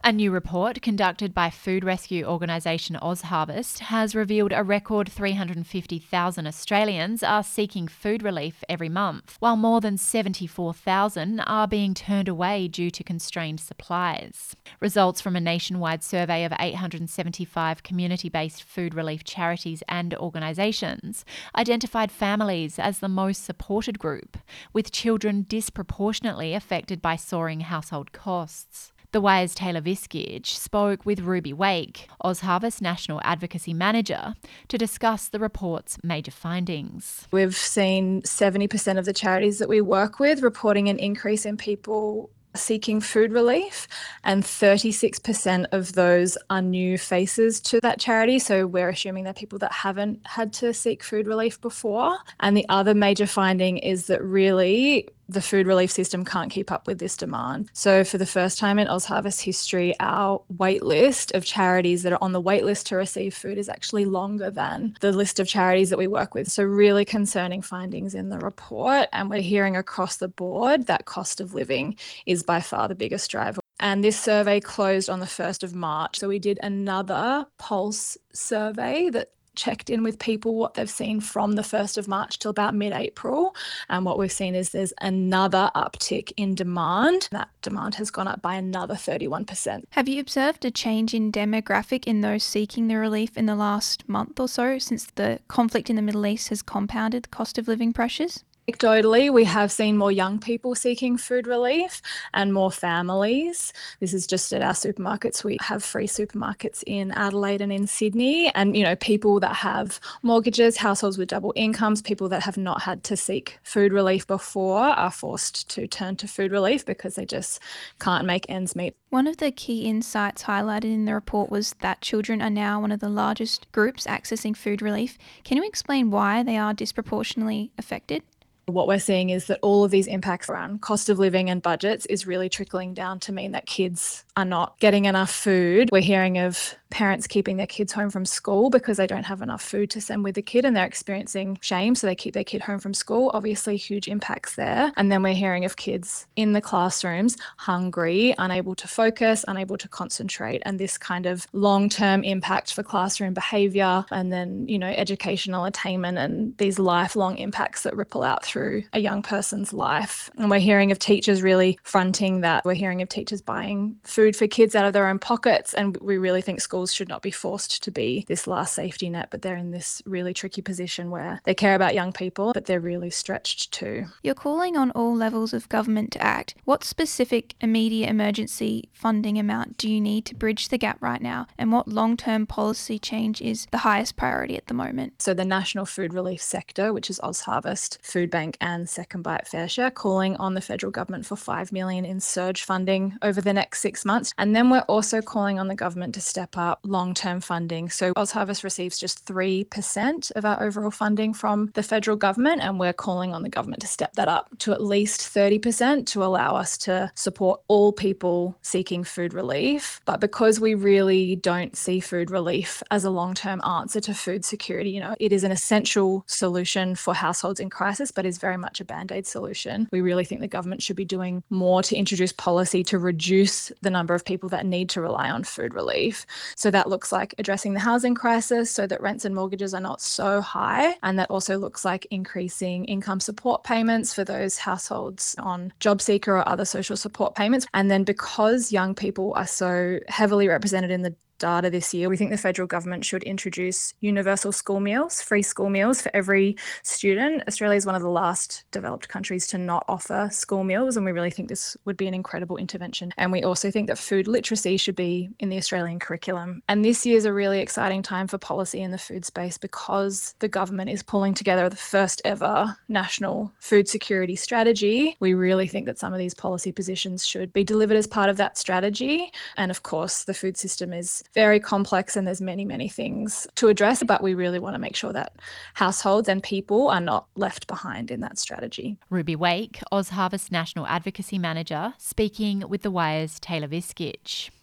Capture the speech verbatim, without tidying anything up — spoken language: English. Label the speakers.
Speaker 1: A new report conducted by food rescue organisation OzHarvest has revealed a record three hundred fifty thousand Australians are seeking food relief every month, while more than seventy-four thousand are being turned away due to constrained supplies. Results from a nationwide survey of eight hundred seventy-five community-based food relief charities and organisations identified families as the most supported group, with children disproportionately affected by soaring household costs. The Wire's Taylor Viskage spoke with Ruby Wake, OzHarvest National Advocacy Manager, to discuss the report's major findings.
Speaker 2: We've seen seventy percent of the charities that we work with reporting an increase in people seeking food relief, and thirty-six percent of those are new faces to that charity. So we're assuming they're people that haven't had to seek food relief before. And the other major finding is that really the food relief system can't keep up with this demand. So for the first time in OzHarvest history, our wait list of charities that are on the wait list to receive food is actually longer than the list of charities that we work with. So really concerning findings in the report. And we're hearing across the board that cost of living is by far the biggest driver. And this survey closed on the first of March. So we did another pulse survey that checked in with people what they've seen from the first of March till about mid-April. And what we've seen is there's another uptick in demand. That demand has gone up by another thirty-one percent.
Speaker 3: Have you observed a change in demographic in those seeking the relief in the last month or so since the conflict in the Middle East has compounded the cost of living pressures?
Speaker 2: Anecdotally, we have seen more young people seeking food relief and more families. This is just at our supermarkets. We have free supermarkets in Adelaide and in Sydney. And, you know, people that have mortgages, households with double incomes, people that have not had to seek food relief before are forced to turn to food relief because they just can't make ends meet.
Speaker 3: One of the key insights highlighted in the report was that children are now one of the largest groups accessing food relief. Can you explain why they are disproportionately affected?
Speaker 2: What we're seeing is that all of these impacts around cost of living and budgets is really trickling down to mean that kids are not getting enough food. We're hearing of parents keeping their kids home from school because they don't have enough food to send with the kid and they're experiencing shame, so they keep their kid home from school. Obviously, huge impacts there. And then we're hearing of kids in the classrooms hungry, unable to focus, unable to concentrate, and this kind of long-term impact for classroom behaviour and then, you know, educational attainment and these lifelong impacts that ripple out through a young person's life. And we're hearing of teachers really fronting that. We're hearing of teachers buying food for kids out of their own pockets, and we really think schools should not be forced to be this last safety net, but they're in this really tricky position where they care about young people, but they're really stretched too.
Speaker 3: You're calling on all levels of government to act. What specific immediate emergency funding amount do you need to bridge the gap right now, and what long-term policy change is the highest priority at the moment?
Speaker 2: So the National Food Relief Sector, which is OzHarvest, Foodbank and Second Bite FareShare, calling on the federal government for five million dollars in surge funding over the next six months. And then we're also calling on the government to step up long-term funding. So OzHarvest receives just three percent of our overall funding from the federal government, and we're calling on the government to step that up to at least thirty percent to allow us to support all people seeking food relief. But because we really don't see food relief as a long-term answer to food security, you know, it is an essential solution for households in crisis, but is very much a band-aid solution. We really think the government should be doing more to introduce policy to reduce the number of people that need to rely on food relief. So that looks like addressing the housing crisis so that rents and mortgages are not so high. And that also looks like increasing income support payments for those households on job seeker or other social support payments. And then because young people are so heavily represented in the data this year, we think the federal government should introduce universal school meals, free school meals for every student. Australia is one of the last developed countries to not offer school meals, and we really think this would be an incredible intervention. And we also think that food literacy should be in the Australian curriculum. And this year is a really exciting time for policy in the food space because the government is pulling together the first ever national food security strategy. We really think that some of these policy positions should be delivered as part of that strategy. And of course, the food system is very complex and there's many, many things to address, but we really want to make sure that households and people are not left behind in that strategy.
Speaker 1: Ruby Wake, OzHarvest National Advocacy Manager, speaking with The Wire's Taylor Viskage.